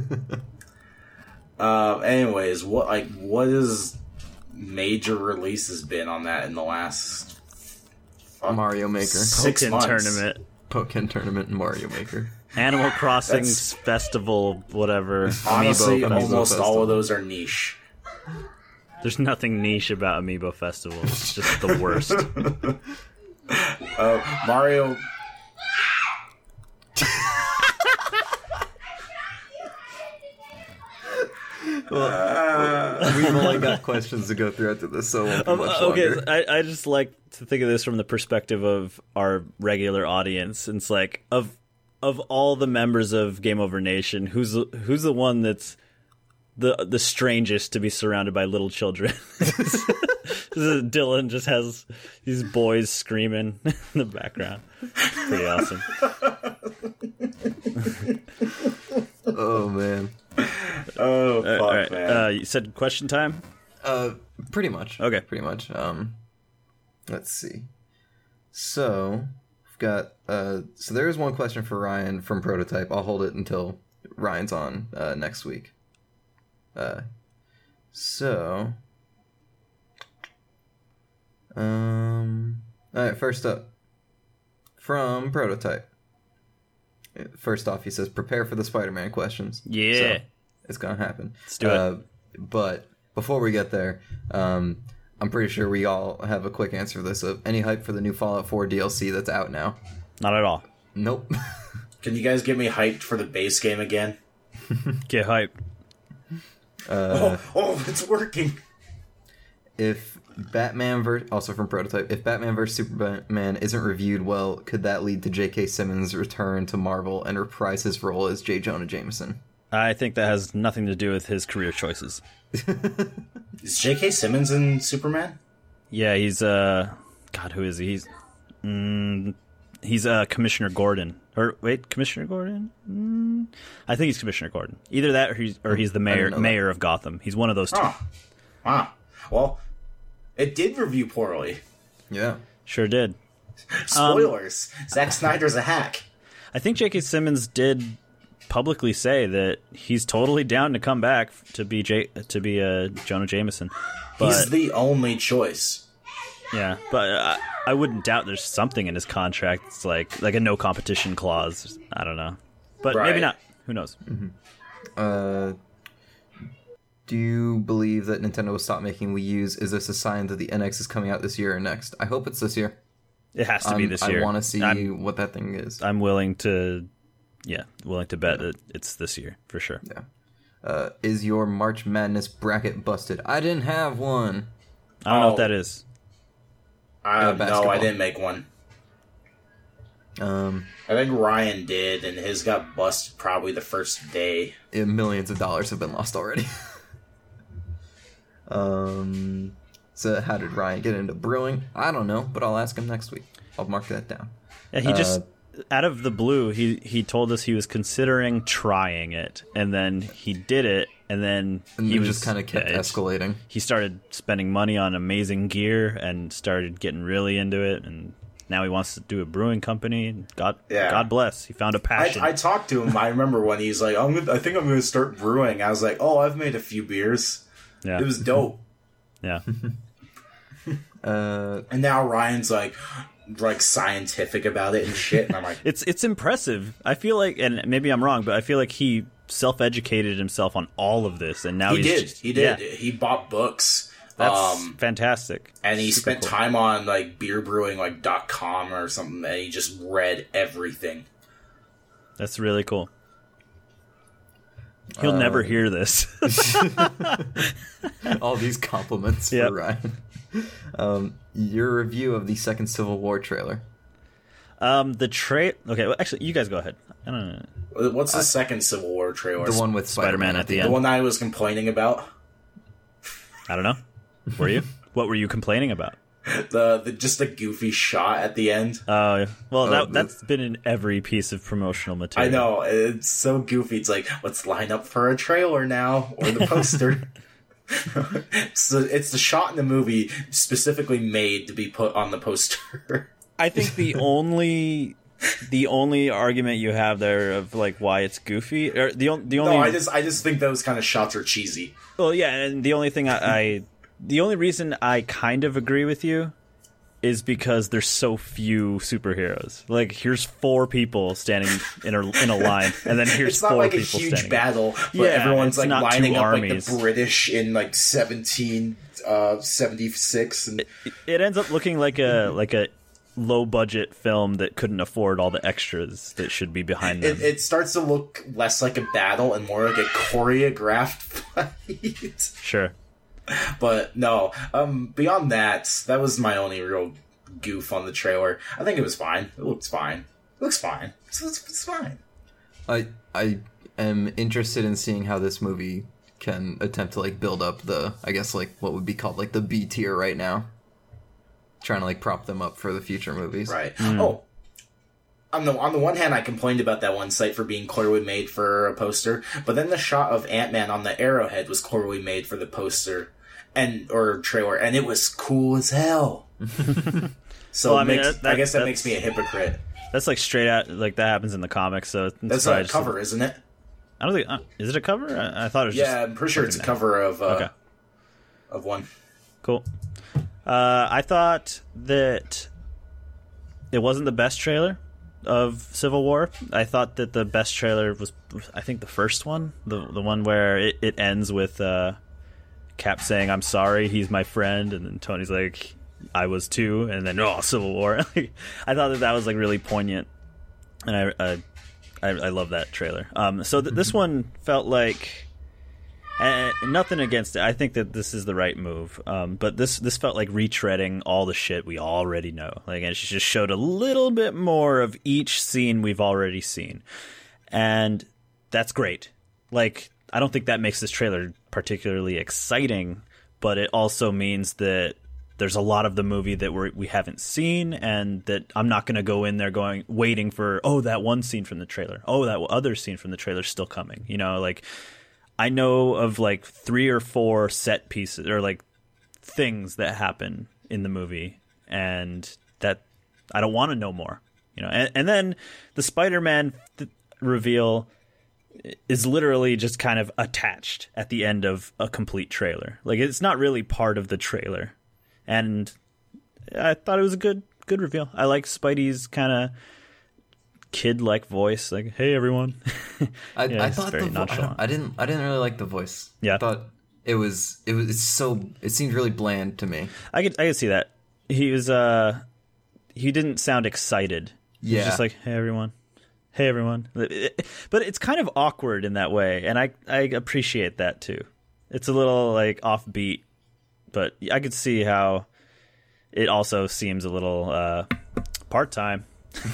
Um. Anyways, what like what is major releases been on that in the last fuck? Mario Maker. Six Pokken months. tournament, Pokken Tournament and Mario Maker. Animal Crossing That's- festival, whatever. Honestly, Amiibo almost Festival. all of those are niche. There's nothing niche about Amiibo Festival. It's just the worst. Uh, Mario. We've only got questions to go through after this, so it won't be Um, much okay, longer. I, I just like to think of this from the perspective of our regular audience. It's like of of all the members of Game Over Nation, who's the- who's the one that's the the strangest to be surrounded by little children? Dylan just has these boys screaming in the background. It's pretty awesome. Oh man. Oh fuck, All right, man. uh, you said question time. Uh, pretty much. Okay. Pretty much. Um, let's see. So we've got. Uh, so there is one question for Ryan from Prototype. I'll hold it until Ryan's on uh, next week. Uh, so. Um. All right. First up, from Prototype. First off, he says, "Prepare for the Spider-Man questions." Yeah. So, it's gonna happen. Let's do it. Uh, but before we get there, um, I'm pretty sure we all have a quick answer for this. Of any hype for the new Fallout four D L C that's out now? Not at all. Nope. Can you guys get me hyped for the base game again? Get hype. uh, Oh, oh, it's working. if Batman ver- also from Prototype, if Batman versus Superman isn't reviewed well, could that lead to J K. Simmons' return to Marvel and reprise his role as J. Jonah Jameson? I think that has nothing to do with his career choices. Is J K. Simmons in Superman? Yeah, he's uh, God, who is he? He's, mm, he's uh, Commissioner Gordon. Or wait, Commissioner Gordon? Mm, I think he's Commissioner Gordon. Either that, or he's or he's the mayor know that. mayor of Gotham. He's one of those two. Oh, wow. Well, it did review poorly. Yeah. Sure did. Spoilers. Zack Snyder's a hack. I think J K. Simmons did publicly say that he's totally down to come back to be J- to be uh, Jonah Jameson. But He's the only choice. yeah, but uh, I wouldn't doubt there's something in his contract. It's like like a no competition clause. I don't know, but Right. maybe not. Who knows? Uh, do you believe that Nintendo will stop making Wii U's? Is this a sign that the N X is coming out this year or next? I hope it's this year. It has to I'm- be this year. I want to see I'm, what that thing is. I'm willing to, yeah, willing to bet that it's this year for sure. Yeah. Uh, is your March Madness bracket busted? I didn't have one. I don't know Oh. what that is. Uh, no, basketball. I didn't make one. Um, I think Ryan did, and his got busted probably the first day. yeah, millions of dollars have been lost already. um, so how did Ryan get into brewing? I don't know, but I'll ask him next week. I'll mark that down. Yeah, he just out of the blue, he he told us he was considering trying it, and then he did it, and then And he he was just kind of kept yeah, it's- escalating. He started spending money on amazing gear and started getting really into it, and now he wants to do a brewing company. God, Yeah. God bless, he found a I, passion. I talked to him. I remember when he's like, I'm gonna, I think I'm going to start brewing. I was like, oh, I've made a few beers. yeah, It was dope. yeah. Uh, And now Ryan's like, like scientific about it and shit. And I'm like, It's it's impressive. I feel like, and maybe I'm wrong, but I feel like he self-educated himself on all of this, and now he he's did. just, he did. yeah, He bought books. that's um, fantastic. and he Super spent cool. time on like beer brewing like dot com or something, and he just read everything. That's really cool. He'll Uh, never hear this. all these compliments Yep. for Ryan. Um, your review of the second Civil War trailer. um, the tra Okay, well, actually, you guys go ahead. I don't know. What's the second Civil War trailer? The one with Spider-Man, Spider-Man at the The end. one that I was complaining about. I don't know. Were you? What were you complaining about? The, the just the goofy shot at the end. Oh, well, Oh, that the- that's been in every piece of promotional I material. know, it's so goofy. It's like, let's line up for a trailer now, or the poster. So it's the shot in the movie specifically made to be put on the poster. I think the only the only argument you have there of like why it's goofy, or the on- the only No, I just I just think those kind of shots are cheesy. well, yeah, and the only thing I, I the only reason I kind of agree with you is because there's so few superheroes. Like, here's four people standing in a in a line, and then here's it's not four like a people huge standing. battle, but Yeah, everyone's it's like not lining two up armies. like the British in like seventeen seventy-six, and It, it ends up looking like a like a low budget film that couldn't afford all the extras that should be behind them. it, it starts to look less like a battle and more like a choreographed fight. Sure. But no, um, beyond that, that was my only real goof on the trailer. I think it was fine. It looks fine. It looks fine. It's, it's, it's fine. I I am interested in seeing how this movie can attempt to like build up the, I guess, like what would be called like the B tier right now, trying to like prop them up for the future movies. Right. Mm. Oh, on the on the one hand, I complained about that one site for being clearly made for a poster, but then the shot of Ant-Man on the arrowhead was clearly made for the poster and or trailer, and it was cool as hell. So well, I, it mean, makes, that, that, I guess that makes me a hypocrite. That's like straight out, like that happens in the comics. So it's That's probably a just cover, isn't it? I don't think uh, is it a cover? I, I thought it was. Yeah, just I'm pretty sure it's a something cover of uh, Okay. of one. Cool. Uh, I thought that it wasn't the best trailer of Civil War. I thought that the best trailer was, I think, the first one, the the one where it, it ends with uh, Cap saying, "I'm sorry, he's my friend," and then Tony's like, "I was too," and then oh, Civil War. I thought that that was like really poignant, and I uh, I, I love that trailer. Um, so th- this one felt like. Uh, nothing against it. I think that this is the right move. Um, but this this felt like retreading all the shit we already know. Like, it just showed a little bit more of each scene we've already seen, and that's great. Like, I don't think that makes this trailer particularly exciting, but it also means that there's a lot of the movie that we we haven't seen, and that I'm not going to go in there going waiting for oh that one scene from the trailer, oh that other scene from the trailer's still coming. You know, like. I know of like three or four set pieces or like things that happen in the movie, and that I don't want to know more, you know. And, and then the Spider-Man th- reveal is literally just kind of attached at the end of a complete trailer. Like, it's not really part of the trailer, and I thought it was a good good reveal. I like Spidey's kind of kid-like voice, like "Hey everyone." I, yeah, I thought the vo- I, don't- I didn't I didn't really like the voice. Yeah, I thought it was it was it's so it seemed really bland to me. I could I could see that he was uh he didn't sound excited. He Yeah, was just like "Hey everyone, hey everyone," but it's kind of awkward in that way, and I I appreciate that too. It's a little like offbeat, but I could see how it also seems a little uh, part time.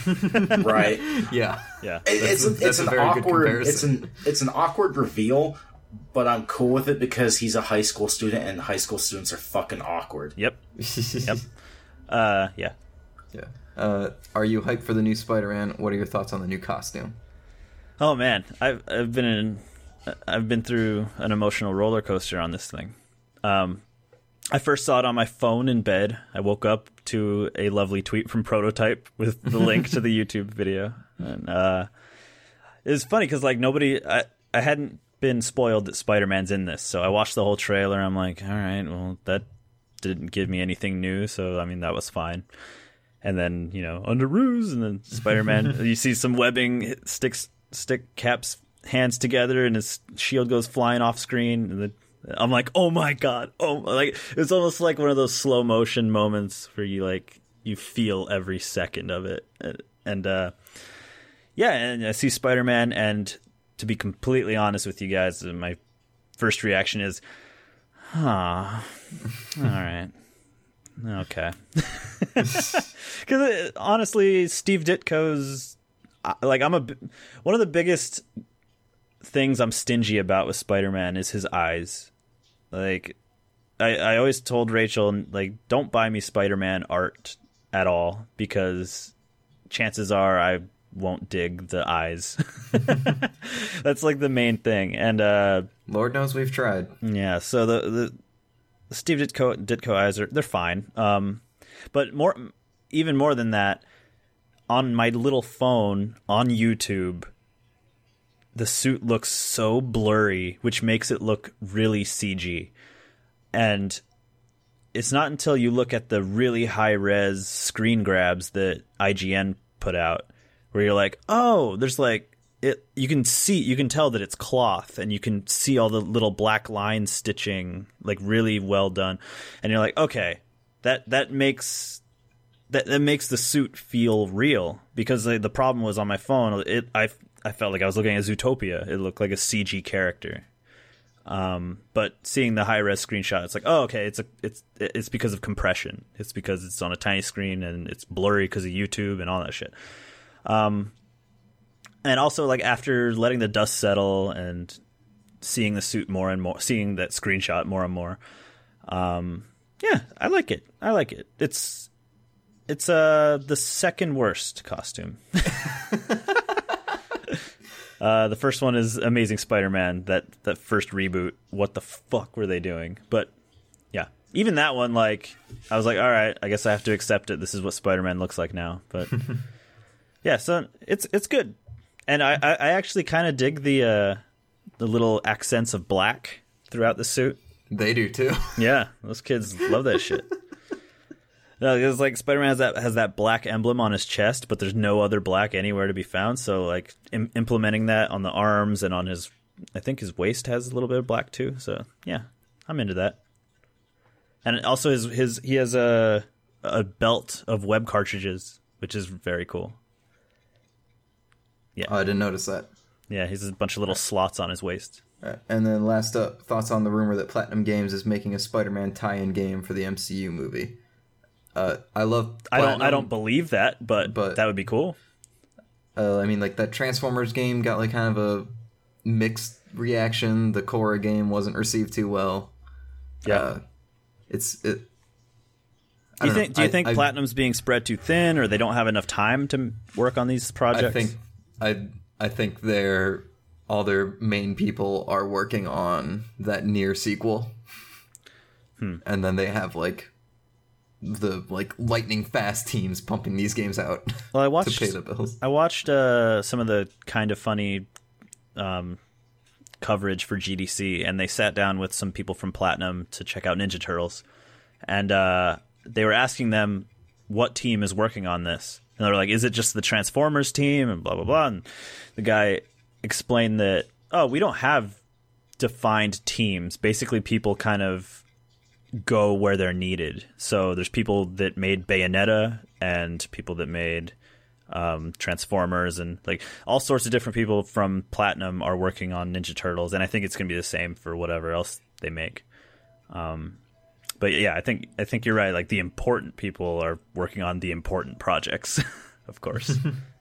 Right. yeah, Yeah, It- it's a, that's it's a an very good awkward comparison. it's an it's an awkward reveal, but I'm cool with it because he's a high school student and high school students are fucking awkward. Yep. Yep. Uh, yeah. yeah. Uh, are you hyped for the new Spider-Man? What are your thoughts on the new costume? Oh man, I've I've been in I've been through an emotional roller coaster on this thing. Um, I first saw it on my phone in bed. I woke up to a lovely tweet from Prototype with the link to the YouTube video, and uh, it was funny because like nobody, I I hadn't been spoiled that Spider-Man's in this, so I watched the whole trailer. I'm like, all right, well that didn't give me anything new, so I mean that was fine. And then, you know, under ruse, and then Spider-Man, you see some webbing sticks stick Cap's hands together, and his shield goes flying off screen, and then I'm like, oh my god, oh, like it's almost like one of those slow motion moments where you like you feel every second of it, and uh, yeah, and I see Spider-Man, and to be completely honest with you guys, my first reaction is, huh, all right. Okay. Because honestly, Steve Ditko's like I'm a one of the biggest things I'm stingy about with Spider-Man is his eyes. Like I, I always told Rachel, like, don't buy me Spider-Man art at all because chances are I won't dig the eyes. That's like the main thing. And uh, Lord knows we've tried. Yeah. So the the. Steve Ditko, Ditko eyes are they're fine, um, but more, even more than that, on my little phone on YouTube, the suit looks so blurry, which makes it look really C G, and it's not until you look at the really high res screen grabs that I G N put out where you're like, oh, there's like it. You can see, you can tell that it's cloth, and you can see all the little black line stitching, like really well done. And you're like, okay, that that makes that that makes the suit feel real, because the, the problem was on my phone. It I I felt like I was looking at Zootopia. It looked like a C G character. Um, but seeing the high res screenshot, it's like, oh, okay, it's a, it's, it's because of compression. It's because it's on a tiny screen and it's blurry because of YouTube and all that shit. Um, and also, like, after letting the dust settle and seeing the suit more and more, seeing that screenshot more and more, um, yeah, I like it. I like it. It's, it's, uh, the second worst costume. Uh, the first one is Amazing Spider-Man, that, that first reboot. What the fuck were they doing? But, yeah. Even that one, like, I was like, all right, I guess I have to accept it. This is what Spider-Man looks like now. But, yeah, so it's it's good. And I, I, I actually kind of dig the uh, the little accents of black throughout the suit. They do, too. Yeah, those kids love that shit. No, it's like Spider-Man has that has that black emblem on his chest, but there's no other black anywhere to be found. So, like, im- implementing that on the arms and on his, I think his waist has a little bit of black too. So, yeah, I'm into that. And also, his his he has a a belt of web cartridges, which is very cool. Yeah, Oh, I didn't notice that. yeah, he has a bunch of little slots on his waist. All right. And then last up, thoughts on the rumor that Platinum Games is making a Spider-Man tie-in game for the M C U movie. Uh, I love. I Platinum, don't I don't believe that, but, but that would be cool. Uh, I mean, like, that Transformers game got like kind of a mixed reaction. The Korra game wasn't received too well. Yeah. Uh, it's it. Do you think? know. Do you I- think I- Platinum's being spread too thin, or they don't have enough time to work on these projects? I think I I think they're all their main people are working on that Nier sequel, Hmm. and then they have like the like lightning fast teams pumping these games out Well, I to watched. pay the bills. I watched uh, some of the kind of funny um, coverage for G D C, and they sat down with some people from Platinum to check out Ninja Turtles, and uh, they were asking them what team is working on this, and they were like, "Is it just the Transformers team?" and blah blah blah. And the guy explained that, oh, we don't have defined teams. Basically, people kind of go where they're needed. So there's people that made Bayonetta and people that made um, Transformers, and like all sorts of different people from Platinum are working on Ninja Turtles, and I think it's going to be the same for whatever else they make. Um, but yeah, I think I think you're right. Like, the important people are working on the important projects, of course.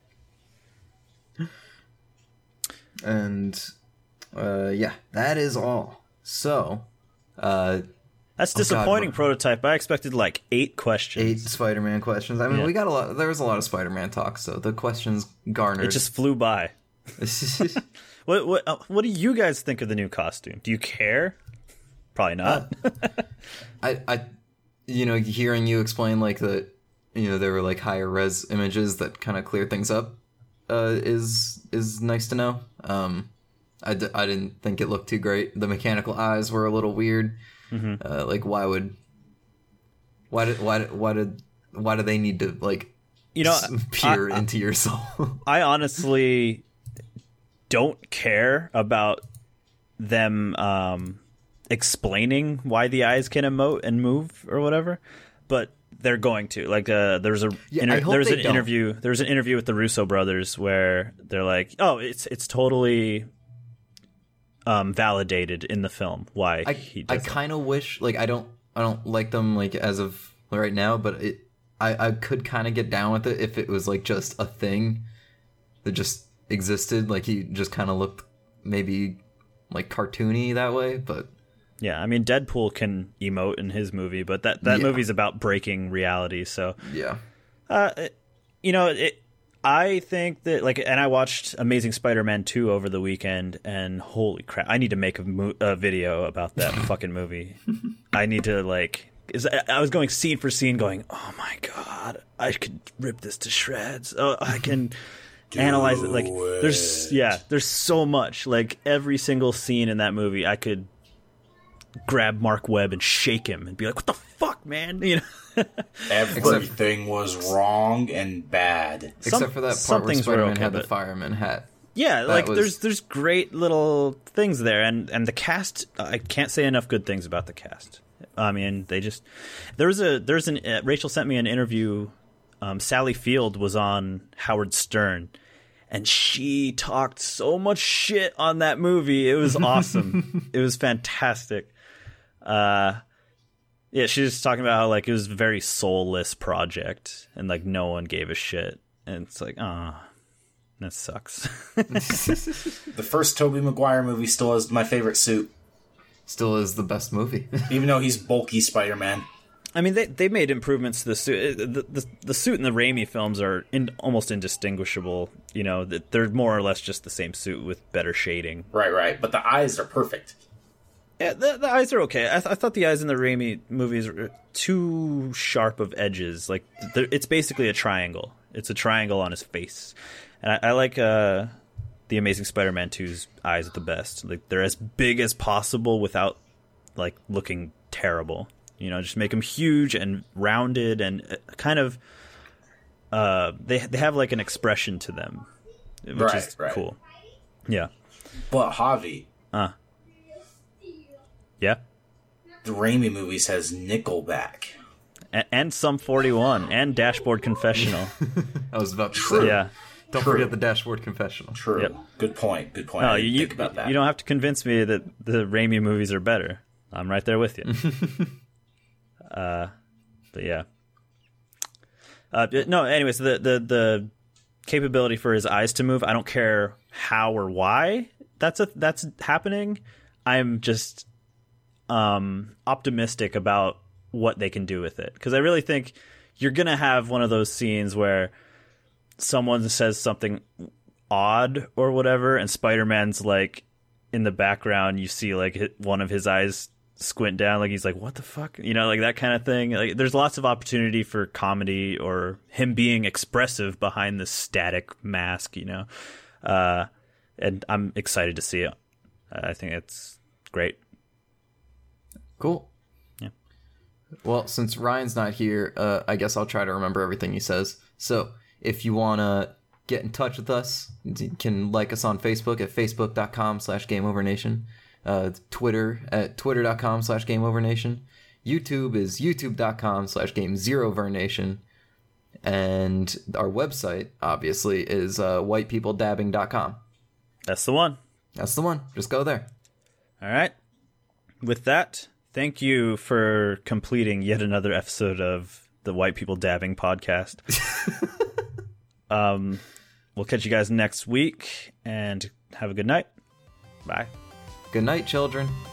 And uh, yeah, that is all. So. Uh, That's Oh, God, disappointing. what- Prototype. I expected like eight questions. Eight Spider-Man questions. I mean, Yeah. we got a lot. There was a lot of Spider-Man talk, so the questions garnered. It just flew by. What what uh, what do you guys think of the new costume? Do you care? Probably not. I, I, you know, hearing you explain like that, you know, there were like higher res images that kind of clear things up, uh, is is nice to know. Um, I, d- I didn't think it looked too great. The mechanical eyes were a little weird. Mm-hmm. Uh, like, why would, why did why did why did why do they need to like, You know, s- peer I- I- into your soul? I honestly don't care about them um, explaining why the eyes can emote and move or whatever, but they're going to. Like, uh, there's a Yeah, inter- I hope there's they an don't. interview. There's an interview with the Russo brothers where they're like, "Oh, it's it's totally um, validated in the film why I he I does that." kind of wish like I don't I don't like them like as of right now, but it I I could kind of get down with it if it was like just a thing that just existed. Like, he just kind of looked maybe like cartoony that way, but Yeah, I mean, Deadpool can emote in his movie, but that that Yeah. movie's about breaking reality. So, yeah. uh, it- you know, it. I think that, like, and I watched Amazing Spider-Man two over the weekend, and holy crap, I need to make a, mo- a video about that fucking movie. I need to, like, is I I was going scene for scene, going, oh my god, I could rip this to shreds. Oh, I can analyze it. Like, there's, yeah, there's so much. Like, every single scene in that movie, I could grab Mark Webb and shake him and be like, "What the fuck, man?" You know, everything was wrong and bad, except Some, for that some part where things were Spider-Man okay, had the but- fireman hat. Yeah, That like was- there's there's great little things there, and and the cast. I can't say enough good things about the cast. I mean, they just there's a there's an uh, Rachel sent me an interview. Um, Sally Field was on Howard Stern, and she talked so much shit on that movie. It was awesome. It was fantastic. Uh, yeah, she was talking about how like it was a very soulless project, and like no one gave a shit, and it's like, ah. That sucks. The first Tobey Maguire movie still is my favorite suit, Still is the best movie. even though he's bulky Spider-Man. I mean, they they made improvements to the suit. The, the, the suit in the Raimi films are in, almost indistinguishable. You know, they're more or less just the same suit with better shading. Right, right. But the eyes are perfect. Yeah, the, the eyes are okay. I, th- I thought the eyes in the Raimi movies were too sharp of edges. Like, it's basically a triangle. It's a triangle on his face. And I, I like uh, the Amazing Spider-Man two's eyes the best. Like, they're as big as possible without like looking terrible. You know, just make them huge and rounded and kind of. Uh, they they have like an expression to them, which Right, is right. cool. Yeah. But Javi, Uh. Yeah. the Raimi movies has Nickelback. And, and Sum forty-one and Dashboard Confessional. I was about to True. say. Yeah. Don't True. forget the Dashboard Confessional. True. Yep. Good point. Good point. No, I didn't you, think about that. you don't have to convince me that the Raimi movies are better. I'm right there with you. uh, but yeah. Uh, no, anyways, the, the the capability for his eyes to move, I don't care how or why that's a that's happening. I'm just um, optimistic about what they can do with it, because I really think you're gonna have one of those scenes where someone says something odd or whatever, and Spider-Man's like in the background, you see like hi- one of his eyes squint down, like he's like, what the fuck, you know, like that kind of thing. Like, there's lots of opportunity for comedy or him being expressive behind this static mask, you know. Uh, and I'm excited to see it. I think it's great. Cool. Yeah. Well, since Ryan's not here, uh, I guess I'll try to remember everything he says. So, if you want to get in touch with us, you can like us on Facebook at facebook.com slash GameOverNation. Uh, Twitter at twitter.com slash GameOverNation. YouTube is youtube.com slash GameZeroVerNation. And our website, obviously, is uh, whitepeopledabbing dot com. That's the one. That's the one. Just go there. All right. With that, thank you for completing yet another episode of the White People Dabbing podcast. um, we'll catch you guys next week, and have a good night. Bye. Good night, children.